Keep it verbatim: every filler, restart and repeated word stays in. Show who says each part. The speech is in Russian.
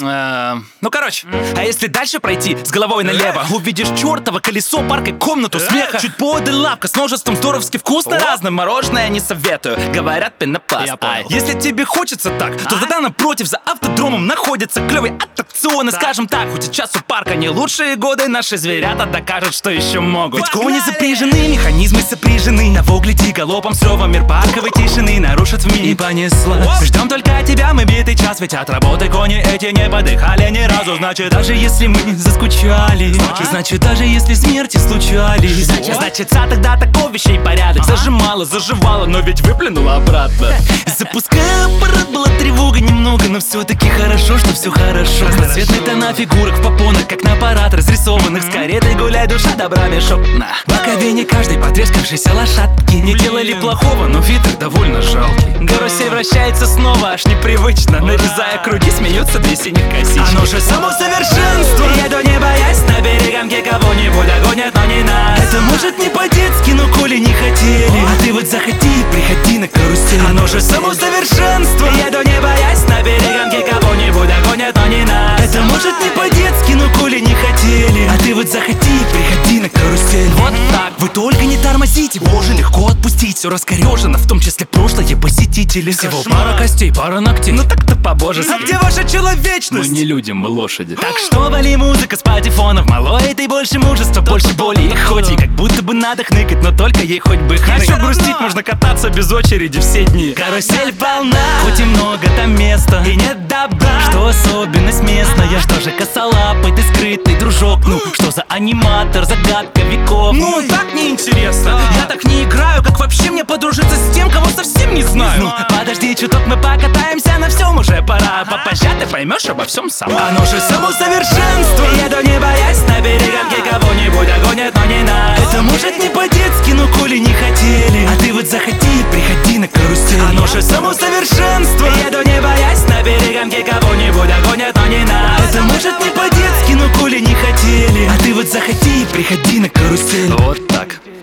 Speaker 1: Э, Ну короче, а если дальше пройти с головой налево, увидишь чертово колесо, парк и комнату смеха. Чуть поодаль лавка с множеством здоровски вкусно разным. Мороженое не советую, говорят пенопласт. Ай. Если тебе хочется так, то тогда напротив за автодромом находятся клевые аттракционы. Скажем так, хоть сейчас у парка не лучшие годы, наши зверята докажут, что еще могут. Ведь кони запряжены, механизмы сопряжены. Того гляди, галопом с ревом мир парковой тишины нарушит вмиг. И понеслась. Ждем только тебя, мы битый час, ведь от работы кони эти не подыхали ни разу. Значит, даже если мы заскучали, значит, значит даже если смерти случались, значит, значит, тогда такой вещей порядок. Зажимала, заживала, но ведь выплюнула обратно. Запуская аппарат, была тревога немного, но все-таки хорошо, что все хорошо. Разноцветные тона фигурок в попонах, как на аппарат разрисованных. С каретой гуляй, душа добра мешок. На боковине каждой потрескавшейся лошадки. Не делали плохого, но вид их довольно жалкий. Карусель вращается снова, аж непривычно. Нарезая круги, смеются две синих косички. Оно же само совершенство. Еду не боясь, на береганке кого-нибудь догонят, но не нас. Это может не по-детски, но коли не хотели, а ты вот заходи, приходи на карусель. Оно же само совершенство. Еду не боясь, на береганке кого-нибудь догонят, но не нас. Это может не по-детски, но коли не хотели, а ты вот заходи, приходи на карусель. Вот так. Вы только не тормозите, боже, легко отпустить. Все раскорежено, в том числе прошлое посетители. Всего пара костей, пара ногтей. Ну так-то по-божески. А где ваша человечность? Мы не люди, мы лошади. Так что вали музыка с патефонов. Малой ты больше мужества, больше боли и хоти. Как будто бы надо хныкать, но только ей хоть бы хныкать. А что грустить, можно кататься без очереди все дни. Карусель полна, хоть и много там места, и нет добра, что особенность местная. Что же косолапый, ты скрытый дружок. Ну, что за аниматор, загадка веков. Ну, так неинтересно. Я так не играю, как вообще мне подружиться с тем, кого совсем не знаю. Ну, подожди чуток, мы покатаемся, на всем уже пора. Попозже ты поймешь обо всем сама. Оно же само совершенство. Еду не боясь, на береганке кого-нибудь догонят, но не нас. Это может не по-детски, но коли не хотели, а ты вот заходи, приходи на карусель. Оно же само совершенство. Еду не боясь, на береганке кого-нибудь догонят, но не нас. Это может не по-детски, но коли не хотели, а ты вот заходи, приходи на карусель. Вот так.